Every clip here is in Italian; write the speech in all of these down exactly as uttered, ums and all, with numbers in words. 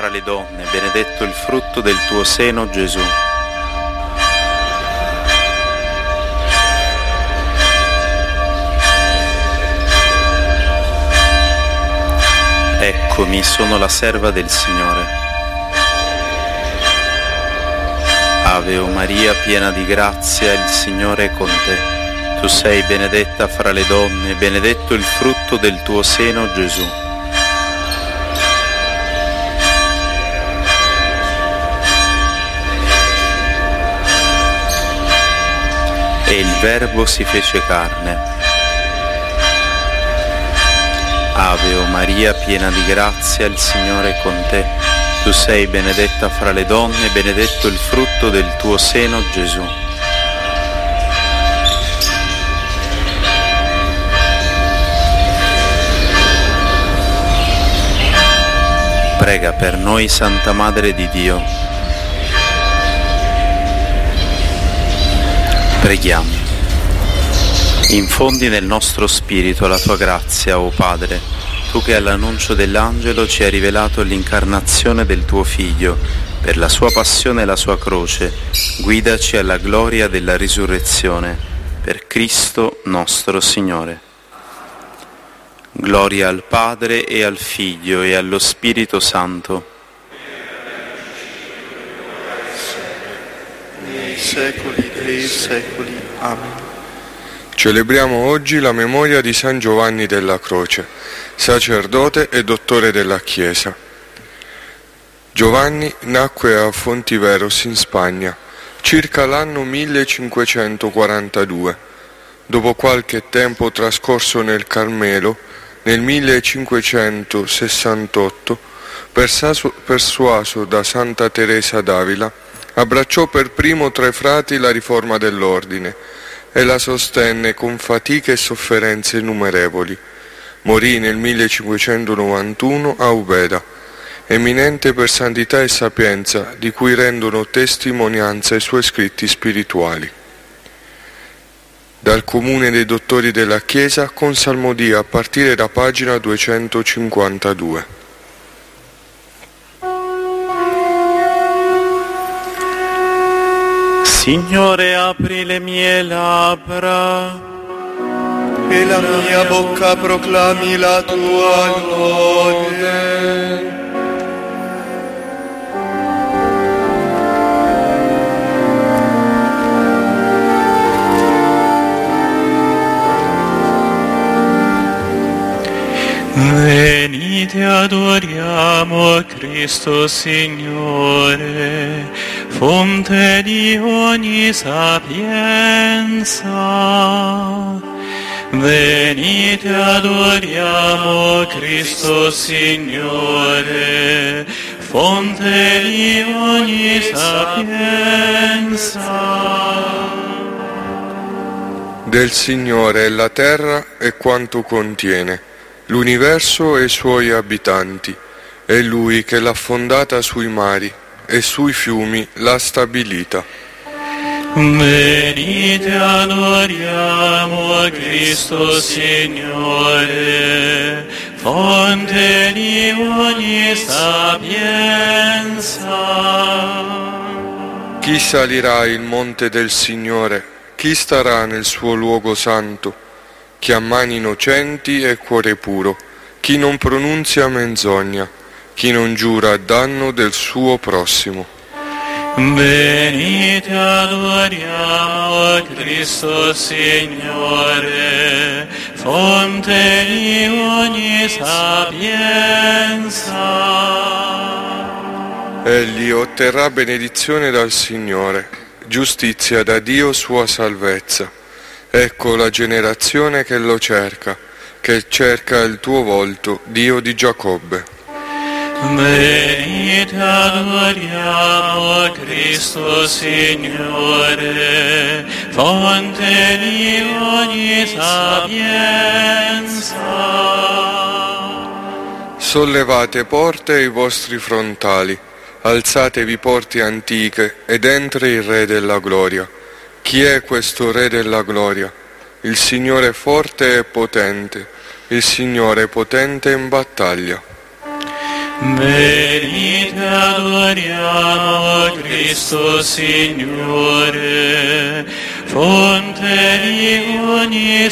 fra le donne, benedetto il frutto del tuo seno, Gesù. Eccomi, sono la serva del Signore. Ave o Maria, piena di grazia, il Signore è con te. Tu sei benedetta fra le donne, benedetto il frutto del tuo seno, Gesù. E il Verbo si fece carne. Ave o Maria, piena di grazia, il Signore è con te. Tu sei benedetta fra le donne, benedetto il frutto del tuo seno, Gesù. Prega per noi, Santa Madre di Dio. Preghiamo. Infondi nel nostro spirito la tua grazia, o Padre, tu che all'annuncio dell'angelo ci hai rivelato l'incarnazione del tuo Figlio, per la sua passione e la sua croce, guidaci alla gloria della risurrezione, per Cristo nostro Signore. Gloria al Padre e al Figlio e allo Spirito Santo. Nei secoli dei secoli. Amen. Celebriamo oggi la memoria di San Giovanni della Croce, sacerdote e dottore della Chiesa. Giovanni nacque a Fontiveros in Spagna, circa l'anno millecinquecentoquarantadue. Dopo qualche tempo trascorso nel Carmelo, nel millecinquecentosessantotto, persuaso, persuaso da Santa Teresa d'Avila, abbracciò per primo tra i frati la riforma dell'ordine e la sostenne con fatiche e sofferenze innumerevoli. Morì nel millecinquecentonovantuno a Ubeda, eminente per santità e sapienza, di cui rendono testimonianza i suoi scritti spirituali. Dal Comune dei Dottori della Chiesa, con salmodia a partire da pagina duecentocinquantadue. Signore, apri le mie labbra e la mia bocca proclami la tua lode. Venite, adoriamo Cristo Signore, fonte di ogni sapienza. Venite, adoriamo Cristo Signore, fonte di ogni sapienza. Del Signore è la terra e quanto contiene, l'universo e i suoi abitanti. È Lui che l'ha fondata sui mari e sui fiumi l'ha stabilita. Venite, adoriamo Cristo Signore, fonte di ogni sapienza. Chi salirà il monte del Signore? Chi starà nel suo luogo santo? Chi ha mani innocenti e cuore puro, chi non pronunzia menzogna, chi non giura a danno del suo prossimo. Venite, adoriamo Cristo Signore, fonte di ogni sapienza. Egli otterrà benedizione dal Signore, giustizia da Dio sua salvezza. Ecco la generazione che lo cerca, che cerca il tuo volto, Dio di Giacobbe. Venite, adoriamo Cristo Signore, fonte di ogni sapienza. Sollevate porte i vostri frontali, alzatevi porte antiche ed entri il Re della Gloria. Chi è questo Re della Gloria? Il Signore forte e potente, il Signore potente in battaglia. Venite adoriamo Cristo Signore, fonte di ogni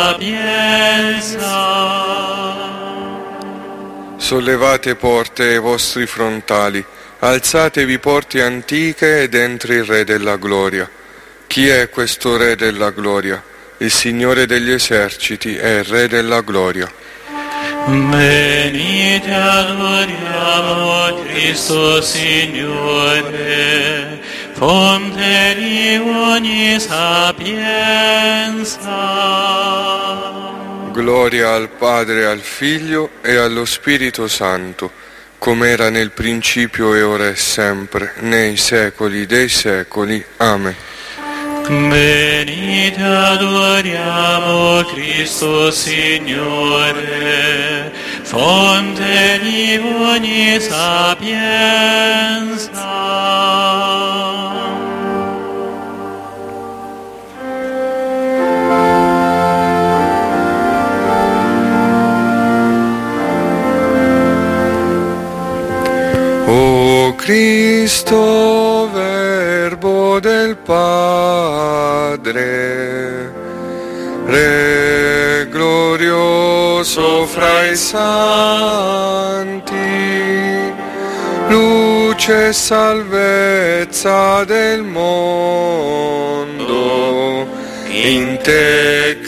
sapienza. Sollevate porte ai vostri frontali, alzatevi porte antiche ed entri il Re della Gloria. Chi è questo Re della Gloria? Il Signore degli eserciti è il Re della Gloria. Venite adoriamo Cristo Signore, fonte di ogni sapienza. Gloria al Padre, al Figlio e allo Spirito Santo, come era nel principio e ora e sempre, nei secoli dei secoli. Amen. Venite adoriamo Cristo Signore, fonte di ogni sapienza. O Cristo, Verbo del Padre, Re glorioso fra i santi, luce e salvezza del mondo, in te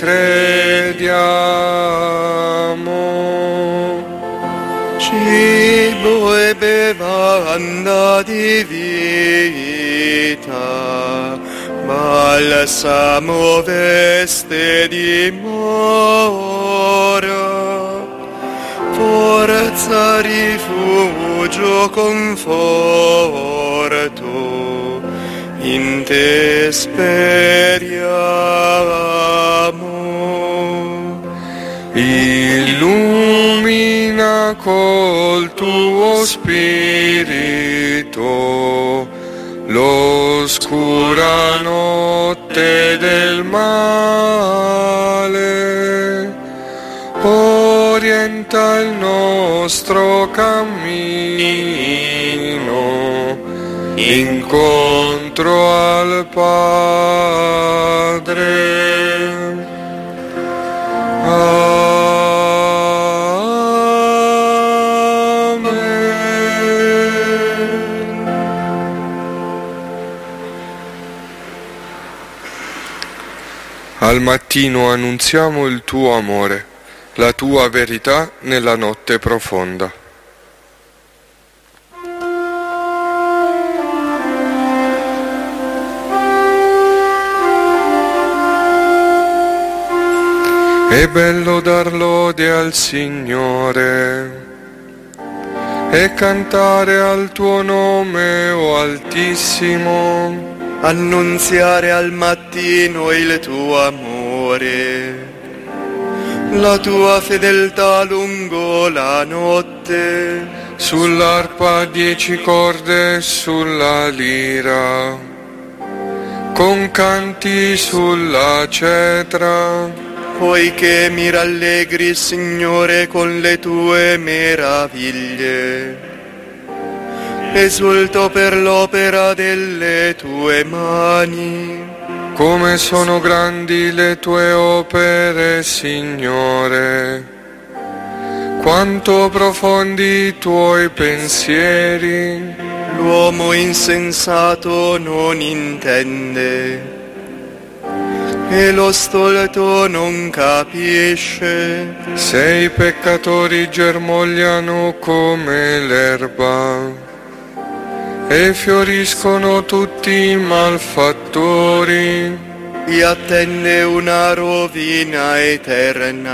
crediamo. Cibo e bevanda di vita, balsamo veste dimora, forza, rifugio, conforto, in te speriamo. Illumina col tuo spirito l'oscura notte del male, orienta il nostro cammino incontro al Padre. Al mattino annunziamo il tuo amore, la tua verità nella notte profonda. È bello dar lode al Signore e cantare al tuo nome, o Altissimo, annunziare al mattino il tuo amore, la tua fedeltà lungo la notte, sull'arpa a dieci corde e sulla lira, con canti sulla cetra, poiché mi rallegri, Signore, con le tue meraviglie. Esulto per l'opera delle tue mani. Come sono grandi le tue opere, Signore, quanto profondi i tuoi pensieri. L'uomo insensato non intende, e lo stolto non capisce. Se i peccatori germogliano come l'erba e fioriscono tutti i malfattori, vi attende una rovina eterna.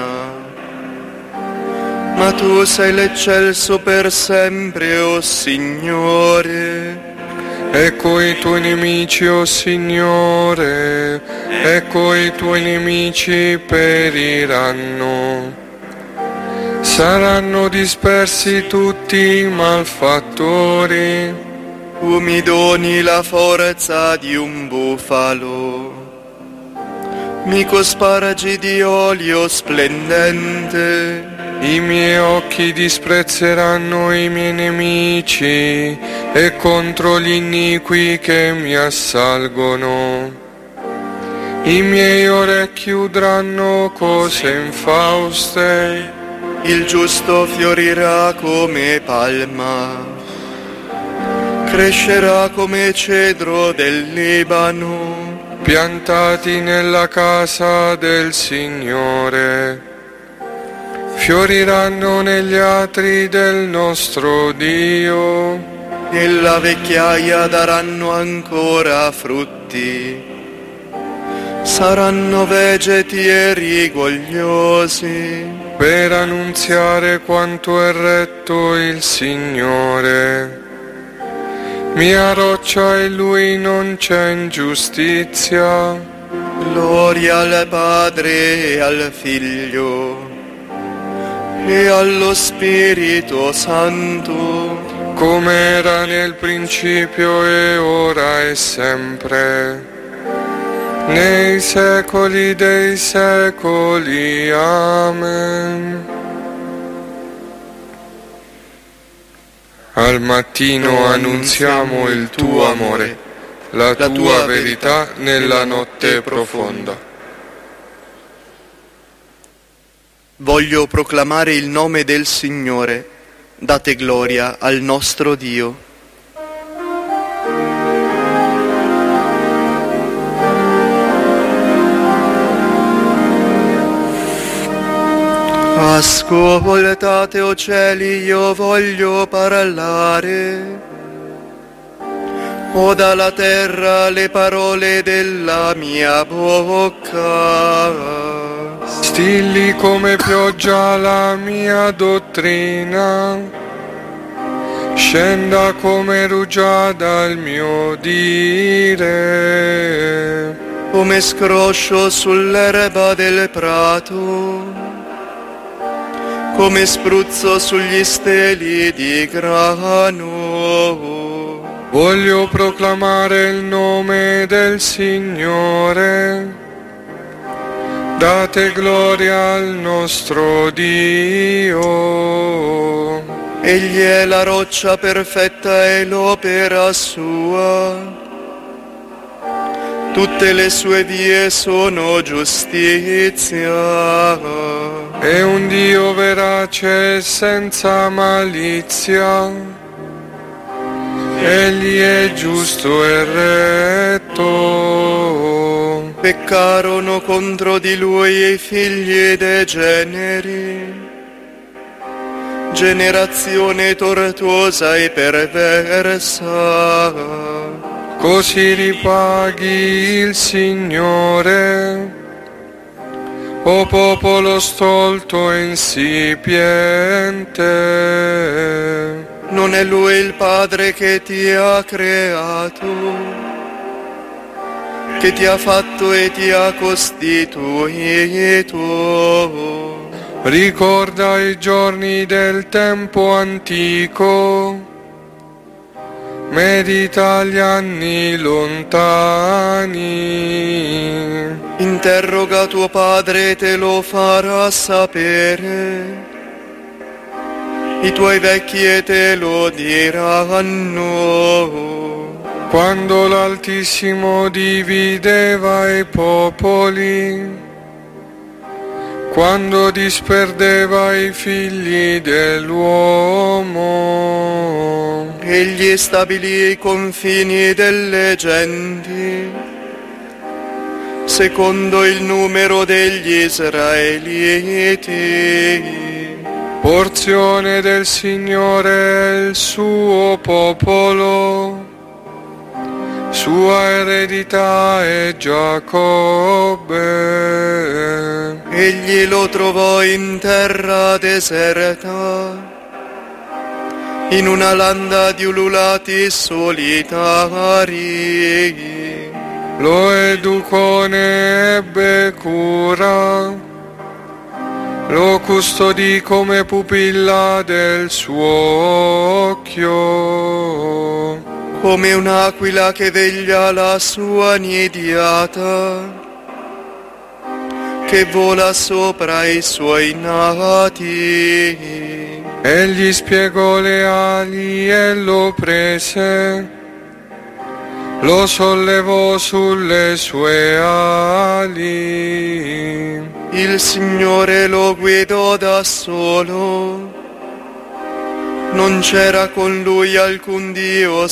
Ma tu sei l'eccelso per sempre, o Signore. Ecco i tuoi nemici, o Signore, ecco i tuoi nemici periranno. Saranno dispersi tutti i malfattori. Tu mi doni la forza di un bufalo, mi cospargi di olio splendente, I miei occhi disprezzeranno i miei nemici e contro gli iniqui che mi assalgono. I miei orecchi udranno cose infauste. Il giusto fiorirà come palma, crescerà come cedro del Libano, piantati nella casa del Signore. Fioriranno negli atri del nostro Dio. Nella vecchiaia daranno ancora frutti, saranno vegeti e rigogliosi, per annunziare quanto è retto il Signore. Mia roccia e Lui non c'è ingiustizia. Gloria al Padre e al Figlio e allo Spirito Santo, come era nel principio e ora e sempre, nei secoli dei secoli. Amen. Al mattino annunziamo il tuo amore, la tua verità nella notte profonda. Voglio proclamare il nome del Signore, date gloria al nostro Dio. Ascoltate, o cieli, io voglio parlare. O dalla terra le parole della mia bocca. Stilli come pioggia la mia dottrina, scenda come rugiada il mio dire. Come scroscio sull'erba del prato, come spruzzo sugli steli di grano. Voglio proclamare il nome del Signore. Date gloria al nostro Dio. Egli è la roccia perfetta e l'opera sua. Tutte le sue vie sono giustizia. È un Dio verace e senza malizia. Egli è giusto e retto. Peccarono contro di lui i figli dei generi, generazione tortuosa e perversa. Così ripaghi il Signore, o popolo stolto e insipiente. Non è Lui il Padre che ti ha creato, che ti ha fatto e ti ha costituito. Ricorda i giorni del tempo antico, medita gli anni lontani. Interroga tuo padre e te lo farà sapere, i tuoi vecchi e te lo diranno. Quando l'Altissimo divideva i popoli, quando disperdeva i figli dell'uomo. Egli stabilì i confini delle genti, secondo il numero degli israeliti. Porzione del Signore è il suo popolo, sua eredità è Giacobbe. Egli lo trovò in terra deserta, in una landa di ululati solitari. Lo educò, ne ebbe cura, lo custodì come pupilla del suo occhio. Come un'aquila che veglia la sua nidiata, che vola sopra i suoi nati. Egli spiegò le ali e lo prese, lo sollevò sulle sue ali. Il Signore lo guidò da solo, non c'era con lui alcun Dio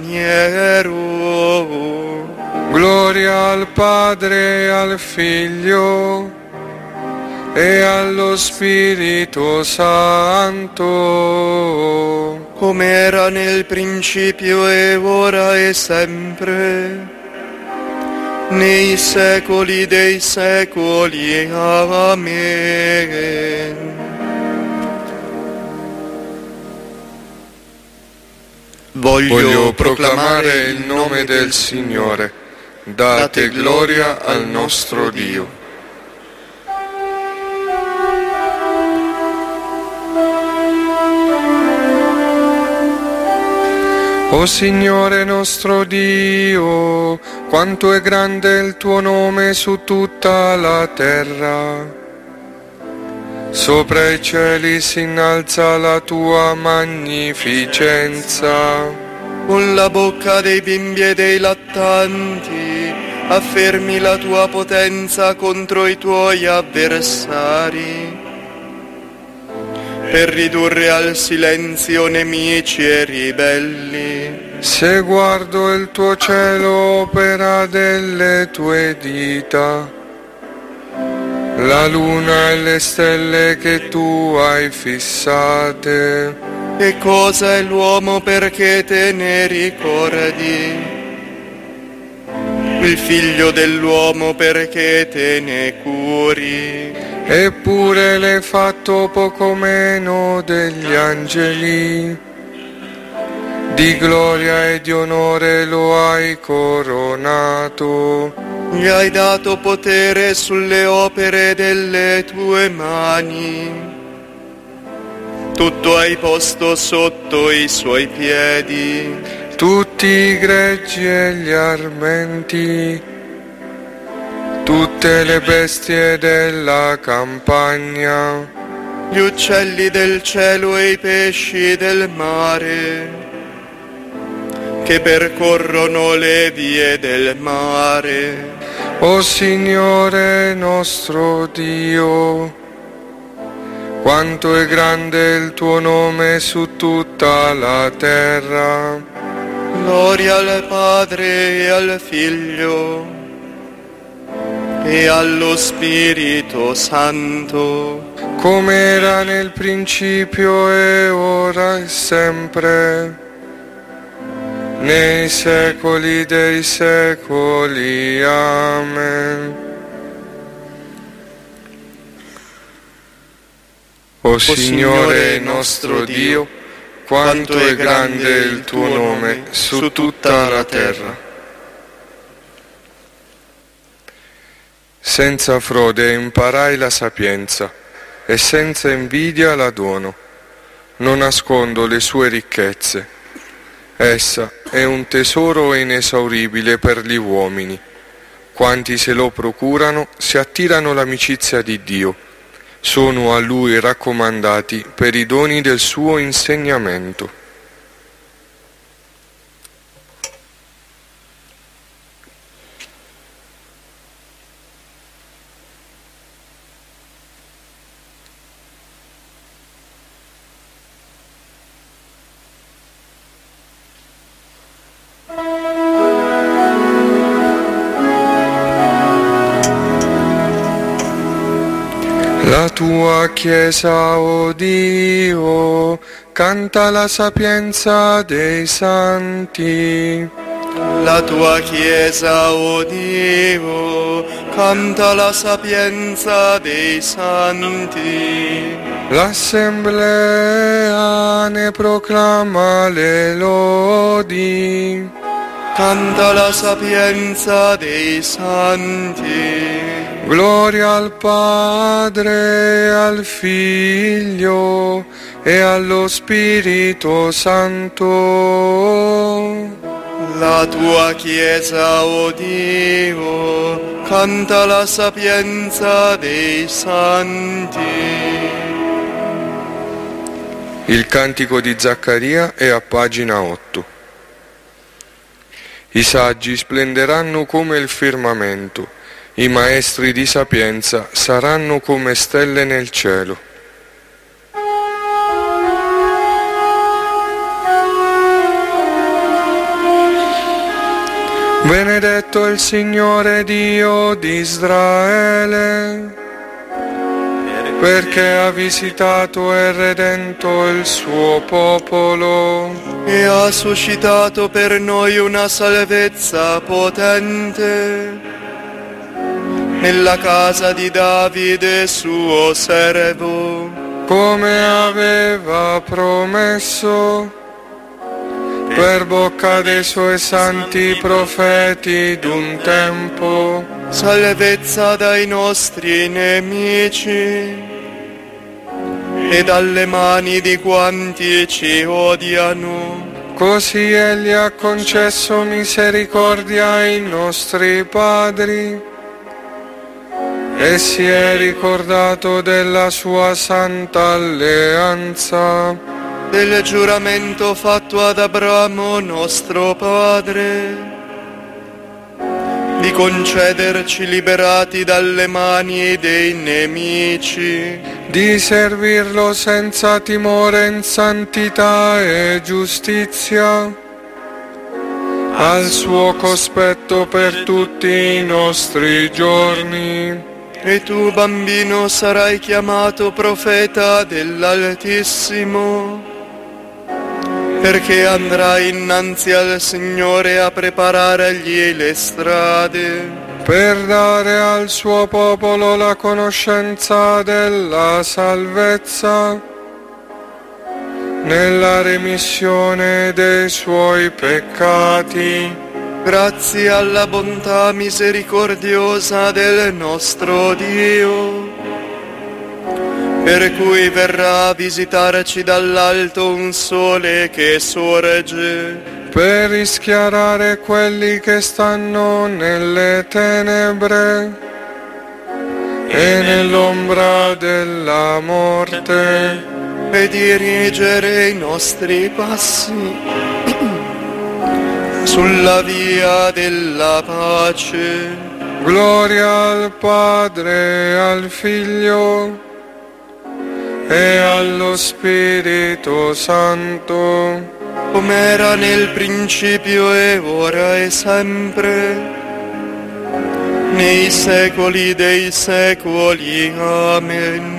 straniero. Gloria al Padre e al Figlio e allo Spirito Santo, come era nel principio e ora e sempre, nei secoli dei secoli. Amen. Voglio, Voglio proclamare il nome del Signore. Date gloria al nostro Dio. O Signore nostro Dio, quanto è grande il tuo nome su tutta la terra. Sopra i cieli si innalza la tua magnificenza. Con la bocca dei bimbi e dei lattanti affermi la tua potenza contro i tuoi avversari, per ridurre al silenzio nemici e ribelli. Se guardo il tuo cielo, opera delle tue dita, la luna e le stelle che tu hai fissate. E cosa è l'uomo perché te ne ricordi? Il figlio dell'uomo perché te ne curi? Eppure l'hai fatto poco meno degli angeli, di gloria e di onore lo hai coronato. Gli hai dato potere sulle opere delle tue mani, tutto hai posto sotto i suoi piedi. Tutti i greggi e gli armenti, tutte le bestie della campagna, gli uccelli del cielo e i pesci del mare, che percorrono le vie del mare. O Signore nostro Dio, quanto è grande il tuo nome su tutta la terra. Gloria al Padre e al Figlio e allo Spirito Santo, come era nel principio e ora e sempre, nei secoli dei secoli. Amen. O Signore nostro Dio, quanto è grande il tuo nome su tutta la terra. Senza frode imparai la sapienza e senza invidia la dono. Non nascondo le sue ricchezze. Essa è un tesoro inesauribile per gli uomini. Quanti se lo procurano si attirano l'amicizia di Dio. Sono a Lui raccomandati per i doni del suo insegnamento. La tua Chiesa, o Dio, canta la sapienza dei santi. La tua Chiesa, o Dio, canta la sapienza dei santi. L'assemblea ne proclama le lodi. Canta la sapienza dei santi. Gloria al Padre, e al Figlio e allo Spirito Santo. La tua Chiesa, o Dio, canta la sapienza dei santi. Il cantico di Zaccaria è a pagina otto. I saggi splenderanno come il firmamento, i maestri di sapienza saranno come stelle nel cielo. Benedetto il Signore Dio di Israele, perché ha visitato e redento il suo popolo e ha suscitato per noi una salvezza potente nella casa di Davide suo servo, come aveva promesso per bocca dei suoi santi profeti d'un tempo, salvezza dai nostri nemici e dalle mani di quanti ci odiano. Così egli ha concesso misericordia ai nostri padri e si è ricordato della sua santa alleanza, del giuramento fatto ad Abramo nostro padre, di concederci liberati dalle mani dei nemici, di servirlo senza timore in santità e giustizia, al suo cospetto per tutti i nostri giorni. E tu, bambino, sarai chiamato profeta dell'Altissimo, perché andrai innanzi al Signore a preparargli le strade, per dare al suo popolo la conoscenza della salvezza, nella remissione dei suoi peccati, grazie alla bontà misericordiosa del nostro Dio, per cui verrà a visitarci dall'alto un sole che sorge, per rischiarare quelli che stanno nelle tenebre e nell'ombra della morte, e dirigere i nostri passi sulla via della pace. Gloria al Padre, al Figlio e allo Spirito Santo, come era nel principio e ora e sempre, nei secoli dei secoli. Amen.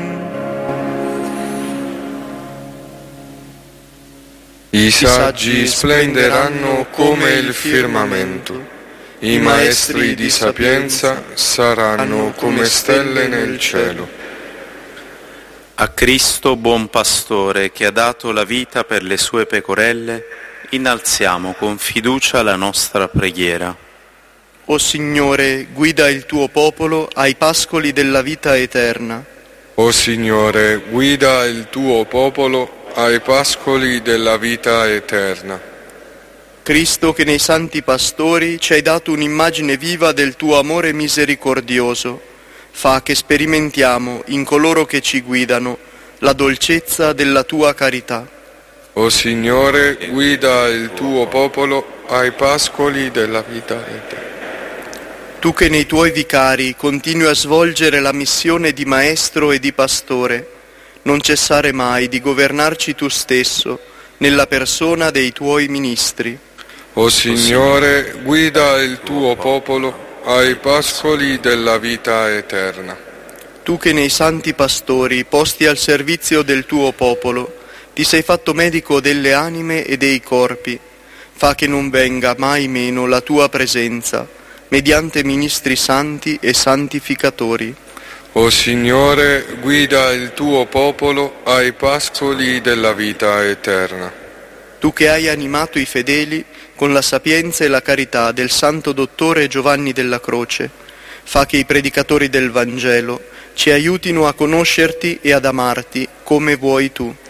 I saggi splenderanno come il firmamento, i maestri di sapienza saranno come stelle nel cielo. A Cristo, buon pastore, che ha dato la vita per le sue pecorelle, innalziamo con fiducia la nostra preghiera. O Signore, guida il tuo popolo ai pascoli della vita eterna. O Signore, guida il tuo popolo ai pascoli della vita eterna. Cristo, che nei santi pastori ci hai dato un'immagine viva del tuo amore misericordioso, fa che sperimentiamo in coloro che ci guidano la dolcezza della tua carità. O Signore, guida il tuo popolo ai pascoli della vita eterna. Tu che nei tuoi vicari continui a svolgere la missione di maestro e di pastore, non cessare mai di governarci tu stesso nella persona dei tuoi ministri. O Signore, guida il tuo popolo ai pascoli della vita eterna. Tu che nei santi pastori, posti al servizio del tuo popolo, ti sei fatto medico delle anime e dei corpi, fa che non venga mai meno la tua presenza, mediante ministri santi e santificatori. O Signore, guida il tuo popolo ai pascoli della vita eterna. Tu che hai animato i fedeli con la sapienza e la carità del santo dottore Giovanni della Croce, fa che i predicatori del Vangelo ci aiutino a conoscerti e ad amarti come vuoi tu.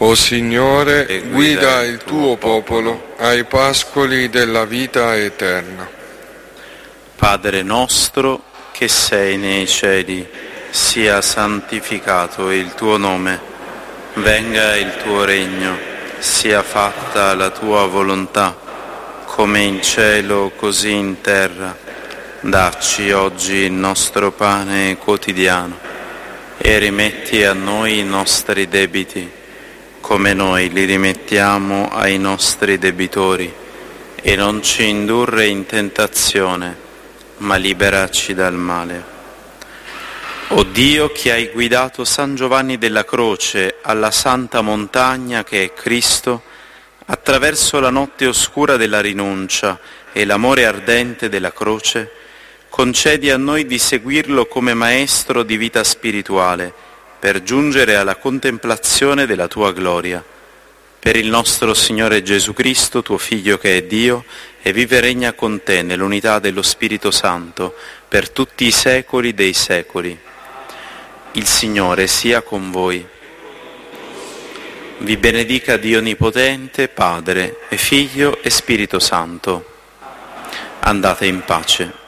O Signore, guida il tuo popolo ai pascoli della vita eterna. Padre nostro che sei nei cieli, sia santificato il tuo nome, venga il tuo regno, sia fatta la tua volontà, come in cielo così in terra. Dacci oggi il nostro pane quotidiano e rimetti a noi i nostri debiti, come noi li rimettiamo ai nostri debitori, e non ci indurre in tentazione, ma liberaci dal male. O Dio, che hai guidato San Giovanni della Croce alla santa montagna che è Cristo, attraverso la notte oscura della rinuncia e l'amore ardente della croce, concedi a noi di seguirlo come maestro di vita spirituale, per giungere alla contemplazione della tua gloria. Per il nostro Signore Gesù Cristo, tuo Figlio che è Dio, e vive e regna con te nell'unità dello Spirito Santo, per tutti i secoli dei secoli. Il Signore sia con voi. Vi benedica Dio Onnipotente, Padre e Figlio e Spirito Santo. Andate in pace.